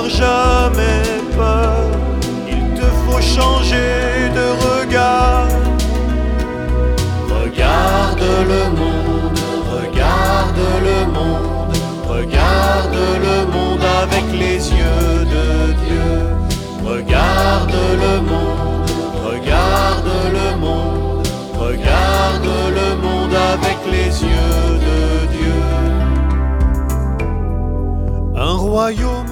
n'avoir jamais peur. Il te faut changer de regard. Regarde le monde, regarde le monde, regarde le monde avec les yeux de Dieu. Regarde le monde, regarde le monde, regarde le monde avec les yeux de Dieu. Un royaume